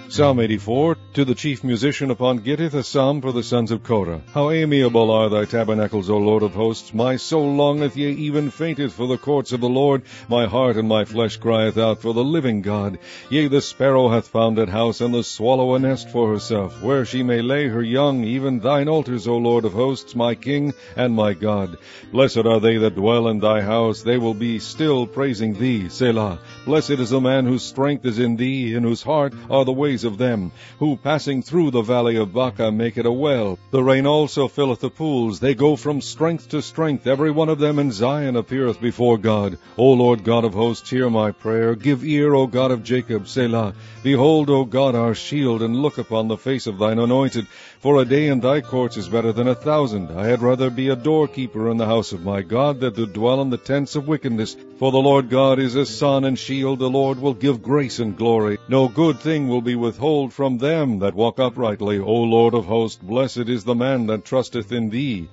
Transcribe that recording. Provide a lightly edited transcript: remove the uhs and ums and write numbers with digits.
Psalm 84. To the chief musician upon Gittith, a psalm for the sons of Korah. How amiable are thy tabernacles, O Lord of hosts! My soul longeth, yea, even fainteth for the courts of the Lord. My heart and my flesh crieth out for the living God. Yea, the sparrow hath found a house, and the swallow a nest for herself, where she may lay her young, even thine altars, O Lord of hosts, my King and my God. Blessed are they that dwell in thy house, they will be still praising thee. Selah. Blessed is the man whose strength is in thee, in whose heart are the ways of them, who passing through the valley of Baca make it a well. The rain also filleth the pools. They go from strength to strength. Every one of them in Zion appeareth before God. O Lord God of hosts, hear my prayer. Give ear, O God of Jacob. Selah. Behold, O God, our shield, and look upon the face of thine anointed. For a day in thy courts is better than 1,000. I had rather be a doorkeeper in the house of my God than to dwell in the tents of wickedness. For the Lord God is a sun and shield. The Lord will give grace and glory. No good thing will be withhold from them that walk uprightly. O Lord of hosts, blessed is the man that trusteth in thee.